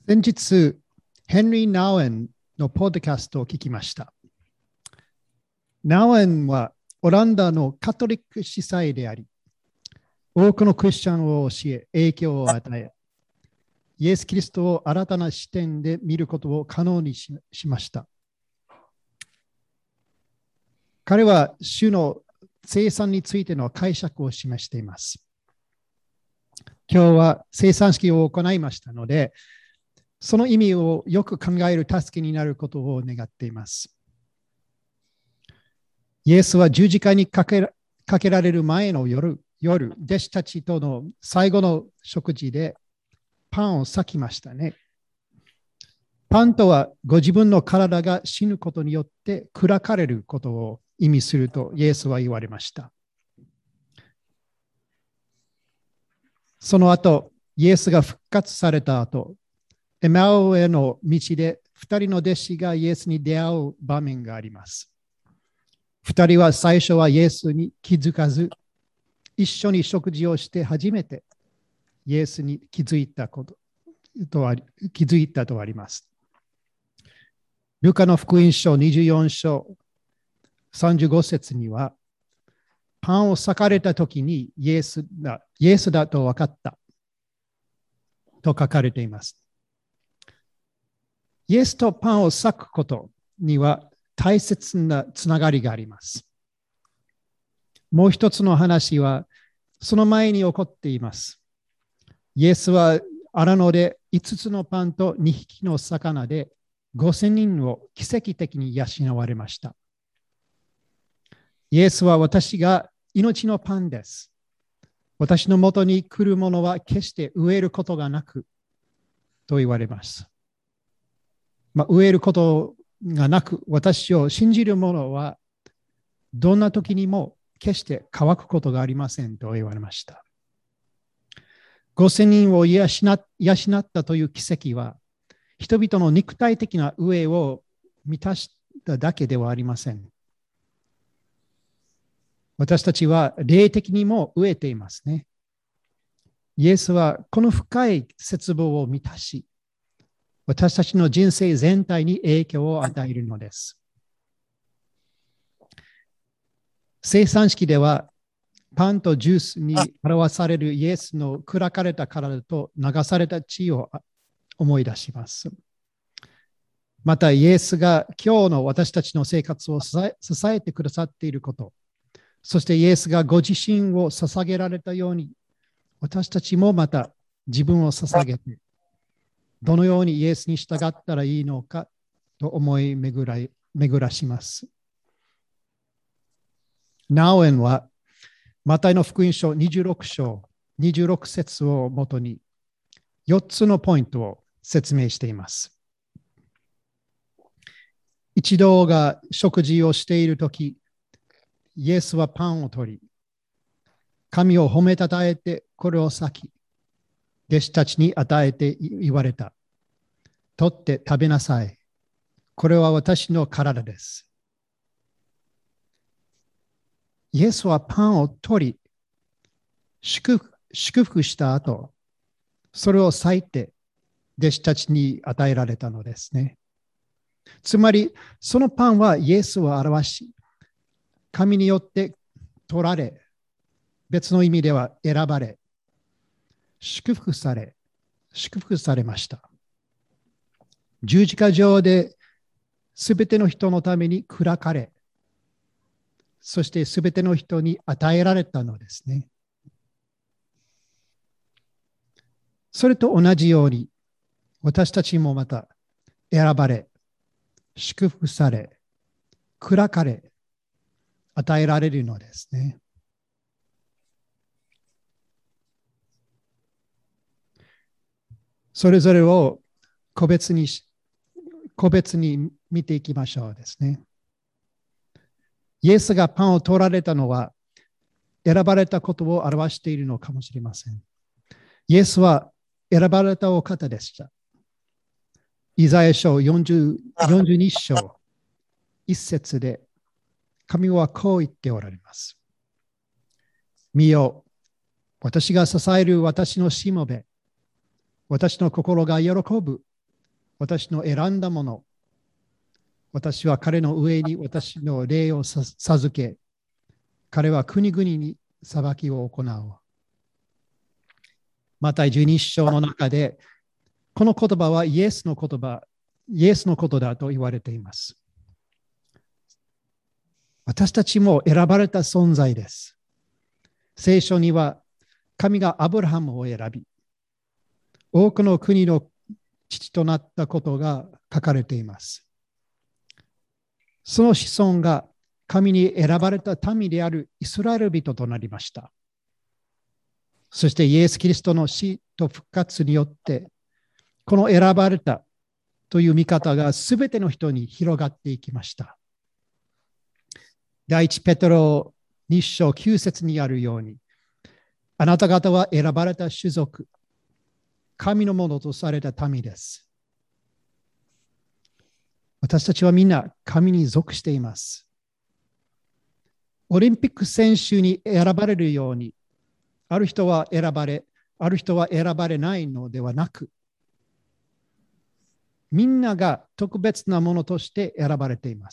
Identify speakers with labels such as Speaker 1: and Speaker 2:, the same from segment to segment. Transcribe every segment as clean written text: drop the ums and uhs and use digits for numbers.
Speaker 1: 先日、ヘンリー・ナウエンのポッドキャストを聞きました。ナウエンはオランダのカトリック司祭であり、多くのクリスチャンを教え、影響を与え、イエス・キリストを新たな視点で見ることを可能にしました。彼は主の生産についての解釈を示しています。今日は生産式を行いましたので、その意味をよく考える助けになることを願っています。イエスは十字架にかけられる前の夜、弟子たちとの最後の食事でパンを裂きましたね。パンとはご自分の体が死ぬことによって砕かれることを意味するとイエスは言われました。その後、イエスが復活された後、エマウへの道で2人の弟子がイエスに出会う場面があります。2人は最初はイエスに気づかず、一緒に食事をして初めてイエスに気づいたとあります。ルカの福音書24章35節には、パンを裂かれたときにイエスだと分かったと書かれています。イエスとパンを裂くことには大切なつながりがあります。もう一つの話はその前に起こっています。イエスは荒野で5つのパンと2匹の魚で5000人を奇跡的に養われました。イエスは私が命のパンです。私のもとに来るものは決して飢えることがなくと言われます。飢えることがなく、私を信じる者はどんな時にも決して乾くことがありませんと言われました。5000人を養ったという奇跡は、人々の肉体的な飢えを満たしただけではありません。私たちは霊的にも飢えていますね。イエスはこの深い絶望を満たし、私たちの人生全体に影響を与えるのです。生産式では、パンとジュースに表されるイエスの砕かれた体と流された血を思い出します。また、イエスが今日の私たちの生活を支えてくださっていること、そしてイエスがご自身を捧げられたように、私たちもまた自分を捧げて、どのようにイエスに従ったらいいのかと思い巡らします。ナウエンは、マタイの福音書26章26節をもとに4つのポイントを説明しています。一同が食事をしているとき、イエスはパンを取り、神を褒めたたえてこれを裂き、弟子たちに与えて言われた。取って食べなさい。これは私の体です。イエスはパンを取り、祝福した後、それを裂いて弟子たちに与えられたのですね。つまり、そのパンはイエスを表し、神によって取られ、別の意味では選ばれ、祝福されました。十字架上ですべての人のために砕かれ、そしてすべての人に与えられたのですね。それと同じように、私たちもまた選ばれ、祝福され、砕かれ、与えられるのですね。それぞれを個別に見ていきましょうですね。イエスがパンを取られたのは選ばれたことを表しているのかもしれません。イエスは選ばれたお方でした。イザヤ書42章1節で神はこう言っておられます。見よ、私が支える私のしもべ、私の心が喜ぶ私の選んだもの、私は彼の上に私の霊を授け、彼は国々に裁きを行う。マタイ12章の中で、この言葉はイエスの言葉、イエスのことだと言われています。私たちも選ばれた存在です。聖書には神がアブラハムを選び、多くの国の父となったことが書かれています。その子孫が神に選ばれた民であるイスラエル人となりました。そしてイエス・キリストの死と復活によって、この選ばれたという見方がすべての人に広がっていきました。第一ペテロ2章9節にあるように、あなた方は選ばれた種族、神のものとされた民です。私たちはみんな神に属しています。オリンピック選手に選ばれるように、ある人は選ばれ、ある人は選ばれないのではなく、みんなが特別なものとして選ばれています。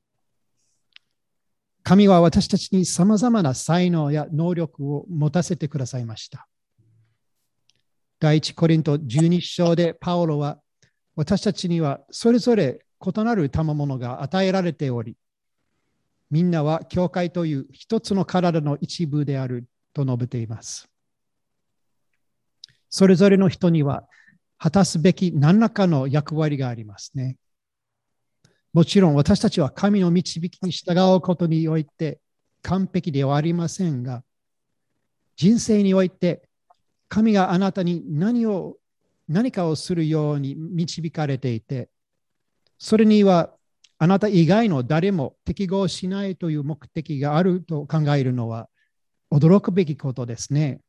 Speaker 1: 神は私たちにさまざまな才能や能力を持たせてくださいました。第一コリント12章でパウロは、私たちにはそれぞれ異なる賜物が与えられており、みんなは教会という一つの体の一部であると述べています。それぞれの人には果たすべき何らかの役割がありますね。もちろん私たちは神の導きに従うことにおいて完璧ではありませんが、人生において神があなたに何かをするように導かれていて、それにはあなた以外の誰も適合しないという目的があると考えるのは驚くべきことですね。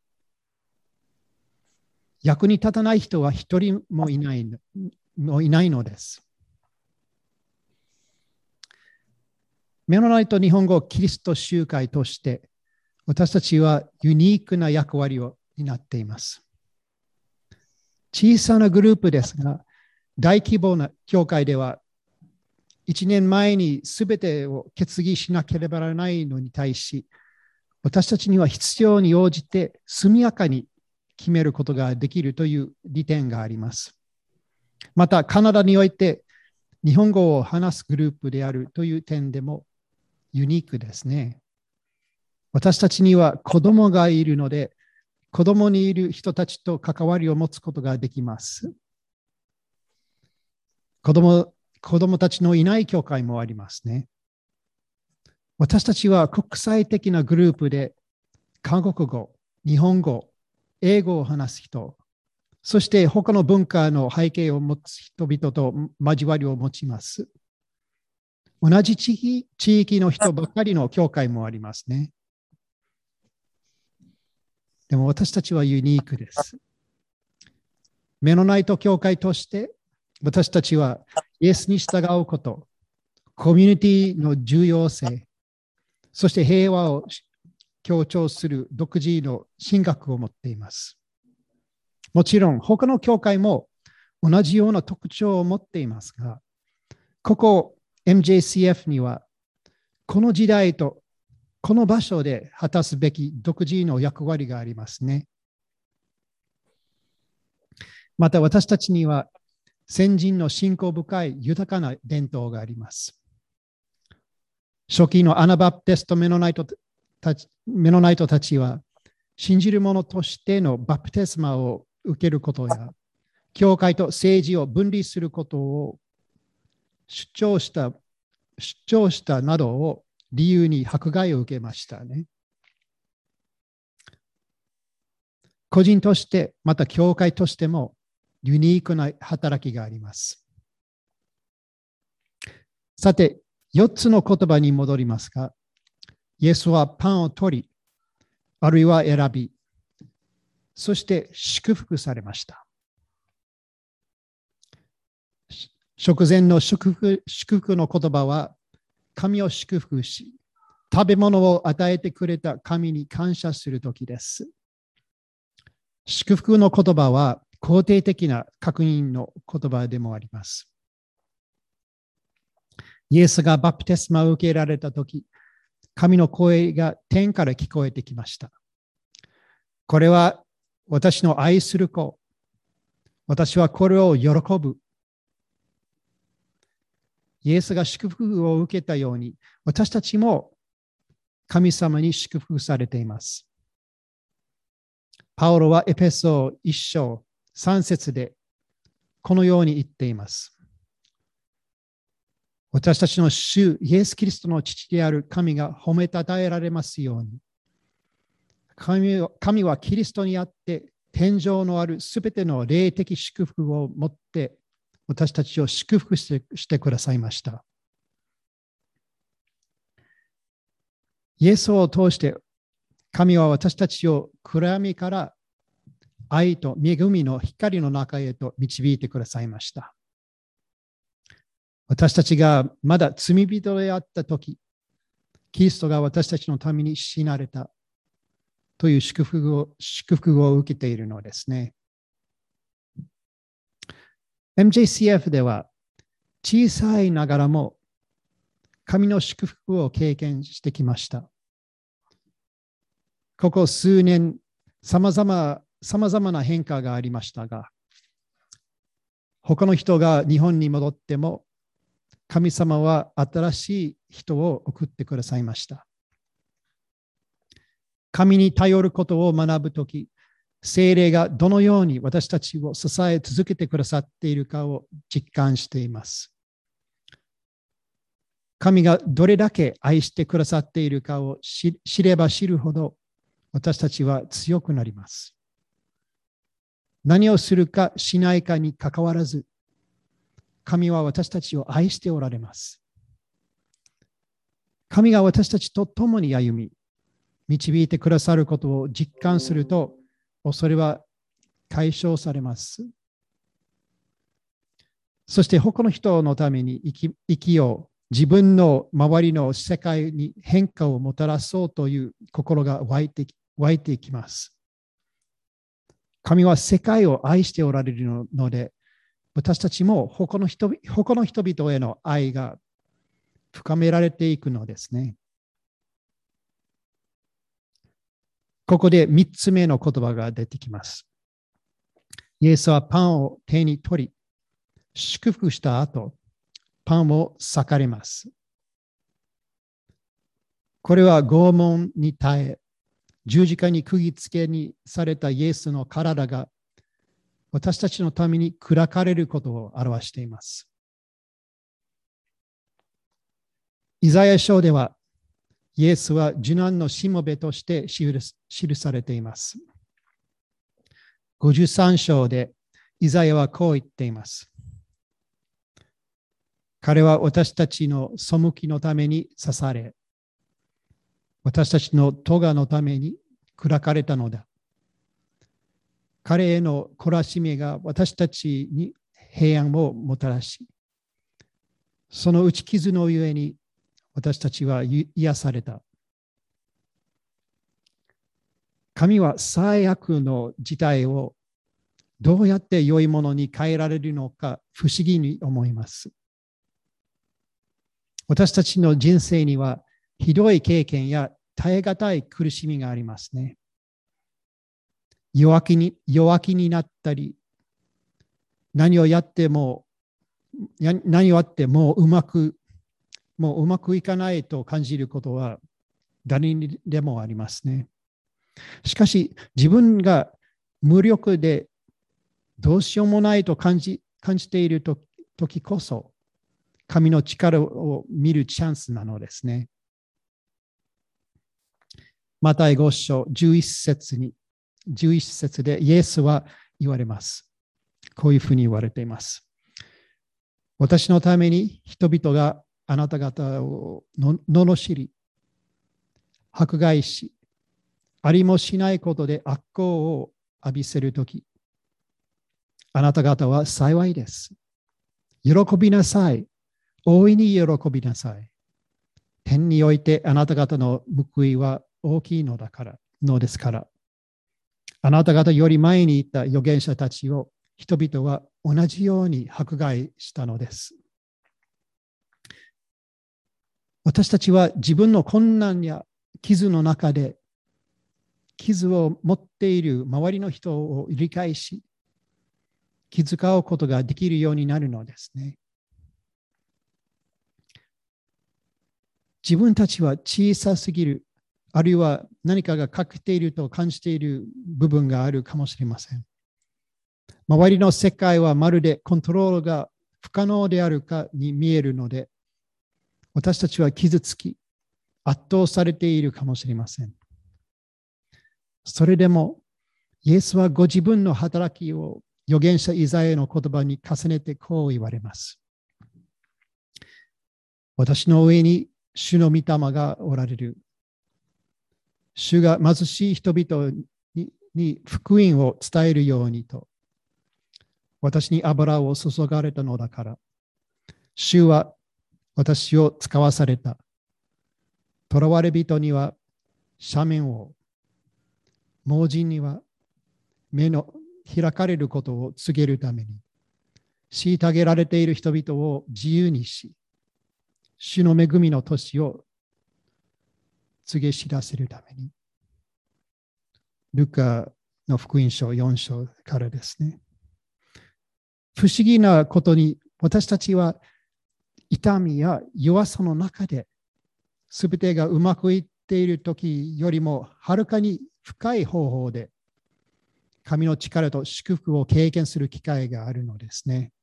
Speaker 1: 役に立たない人は一人もいないのです。メノナイト日本語キリスト集会として、私たちはユニークな役割を担っています。小さなグループですが、大規模な教会では、1年前に全てを決議しなければならないのに対し、私たちには必要に応じて速やかに決めることができるという利点があります。また、カナダにおいて日本語を話すグループであるという点でもユニークですね。私たちには子供がいるので、子供にいる人たちと関わりを持つことができます。子供たちのいない教会もありますね。私たちは国際的なグループで韓国語、日本語、英語を話す人、そして他の文化の背景を持つ人々と交わりを持ちます。同じ地域の人ばかりの教会もありますね。でも私たちはユニークです。メノナイト教会として私たちはイエスに従うこと、コミュニティの重要性、そして平和を強調する独自の神学を持っています。もちろん他の教会も同じような特徴を持っていますが、ここ MJCF にはこの時代とこの場所で果たすべき独自の役割がありますね。また私たちには先人の信仰深い豊かな伝統があります。初期のアナバプテストメノナイトたちは信じる者としてのバプテスマを受けることや教会と政治を分離することを主張したなどを理由に迫害を受けましたね。個人としてまた教会としてもユニークな働きがあります。さて、4つの言葉に戻りますが、イエスはパンを取り、あるいは選び、そして祝福されました。食前の祝福の言葉は、神を祝福し、食べ物を与えてくれた神に感謝するときです。祝福の言葉は、 肯定的な確認の言葉でもあります。イエスがバプテスマを受けられたとき、神の声が天から聞こえてきました。これは私の愛する子。私はこれを喜ぶ。イエスが祝福を受けたように、私たちも神様に祝福されています。パウロはエペソ1章3節でこのように言っています。私たちの主イエス・キリストの父である神が褒めたたえられますように。神はキリストにあって天上のあるすべての霊的祝福をもって私たちを祝福してくださいました。イエスを通して神は私たちを暗闇から愛と恵みの光の中へと導いてくださいました。私たちがまだ罪人であったとき、キリストが私たちのために死なれたという祝福を受けているのですね。MJCF では小さいながらも神の祝福を経験してきました。ここ数年、さまざまな変化がありましたが、他の人が日本に戻っても、神様は新しい人を送ってくださいました。神に頼ることを学ぶとき、聖霊がどのように私たちを支え続けてくださっているかを実感しています。神がどれだけ愛してくださっているかを知れば知るほど、私たちは強くなります。何をするかしないかにかかわらず、神は私たちを愛しておられます。神が私たちと共に歩み、導いてくださることを実感すると、それは解消されます。そして他の人のために生きよう、自分の周りの世界に変化をもたらそうという心が湧いていきます。神は世界を愛しておられるので、私たちも他の人々への愛が深められていくのですね。ここで3つ目の言葉が出てきます。イエスはパンを手に取り、祝福した後、パンを裂かれます。これは拷問に耐え、十字架に釘付けにされたイエスの体が私たちのために砕かれることを表しています。イザヤ書では、イエスは受難のしもべとして記されています。53章でイザヤはこう言っています。彼は私たちの背きのために刺され、私たちの咎のために砕かれたのだ。彼への懲らしめが私たちに平安をもたらし、その打ち傷のゆえに私たちは癒された。神は最悪の事態をどうやって良いものに変えられるのか不思議に思います。私たちの人生にはひどい経験や耐え難い苦しみがありますね。弱気になったり、何をやってもうまくいかないと感じることは誰にでもありますね。しかし自分が無力でどうしようもないと感じているときこそ、神の力を見るチャンスなのですね。マタイ5章11節でイエスは言われます。こういうふうに言われています。私のために人々があなた方を罵り、迫害し、ありもしないことで悪行を浴びせるとき、あなた方は幸いです。喜びなさい。大いに喜びなさい。天においてあなた方の報いは大きいのですから。 あなた方より前にいた預言者たちを人々は同じように迫害したのです。私たちは自分の困難や傷の中で傷を持っている周りの人を理解し、気遣うことができるようになるのですね。自分たちは小さすぎる、あるいは何かが欠けていると感じている部分があるかもしれません。周りの世界はまるでコントロールが不可能であるかに見えるので、私たちは傷つき、圧倒されているかもしれません。それでも、イエスはご自分の働きを預言者イザヤの言葉に重ねてこう言われます。私の上に主の御霊がおられる。主が貧しい人々に福音を伝えるようにと、私に油を注がれたのだから、主は私を使わされた。囚われ人には斜面を、盲人には目の開かれることを告げるために、虐げられている人々を自由にし、主の恵みの年を告げ知らせるために。ルカの福音書4章からですね。不思議なことに、私たちは痛みや弱さの中で、すべてがうまくいっている時よりもはるかに深い方法で、神の力と祝福を経験する機会があるのですね。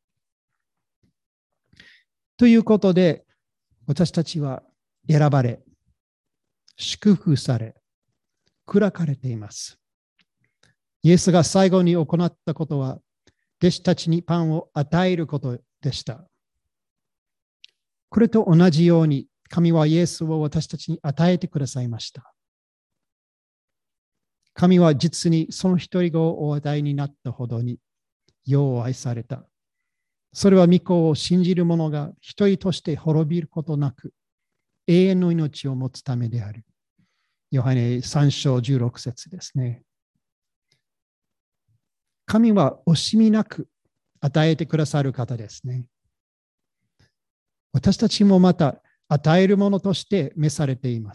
Speaker 1: ということで、私たちは選ばれ、祝福され、砕かれています。イエスが最後に行ったことは、弟子たちにパンを与えることでした。これと同じように、神はイエスを私たちに与えてくださいました。神は実にその一人子をお与えになったほどに、世を愛された。それは御子を信じる者が一人として滅びることなく、永遠の命を持つためである。ヨハネ3章16節ですね。神は惜しみなく与えてくださる方ですね。私たちもまた与えるものとして召されています。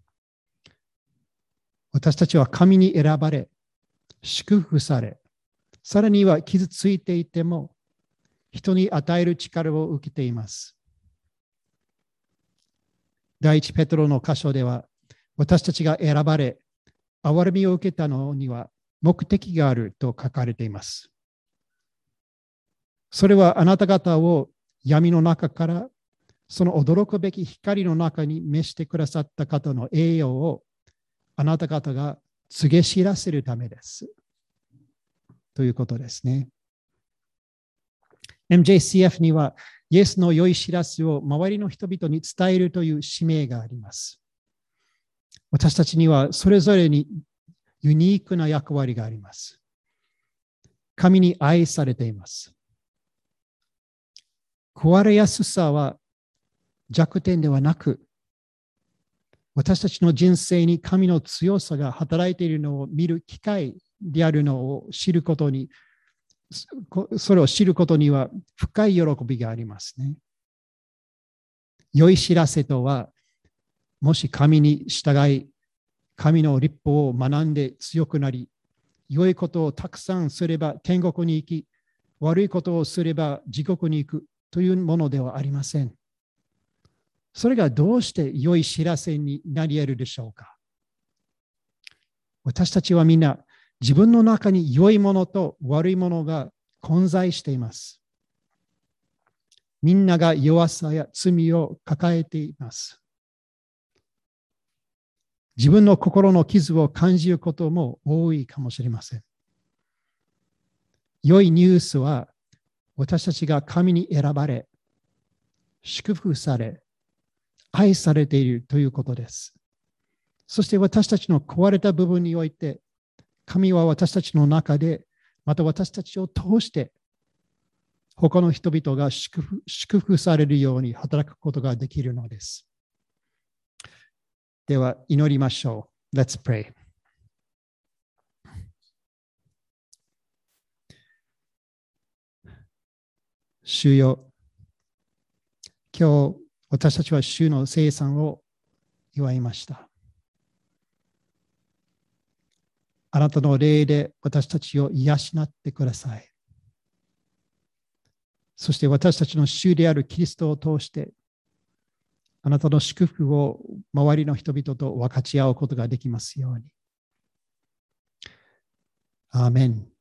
Speaker 1: 私たちは神に選ばれ、祝福され、さらには傷ついていても、人に与える力を受けています。第一ペトロの箇所では、私たちが選ばれ、憐れみを受けたのには目的があると書かれています。それはあなた方を闇の中からその驚くべき光の中に召してくださった方の栄養をあなた方が告げ知らせるためです。ということですね。MJCF にはイエスの良い知らせを周りの人々に伝えるという使命があります。私たちにはそれぞれにユニークな役割があります。神に愛されています。壊れやすさは弱点ではなく、私たちの人生に神の強さが働いているのを見る機会であるのを知ることに、それを知ることには深い喜びがありますね。良い知らせとは、もし神に従い、神の律法を学んで強くなり、良いことをたくさんすれば天国に行き、悪いことをすれば地獄に行くというものではありません。それがどうして良い知らせになり得るでしょうか。私たちはみんな自分の中に良いものと悪いものが混在しています。みんなが弱さや罪を抱えています。自分の心の傷を感じることも多いかもしれません。良いニュースは私たちが神に選ばれ、祝福され、愛されているということです。そして私たちの壊れた部分において、神は私たちの中で、また私たちを通して、他の人々が祝福されるように働くことができるのです。では、祈りましょう。Let's pray. 主よ、今日私たちは主の聖餐を祝いました。あなたの霊で私たちを養ってください。そして私たちの主であるキリストを通して、あなたの祝福を周りの人々と分かち合うことができますように。アーメン。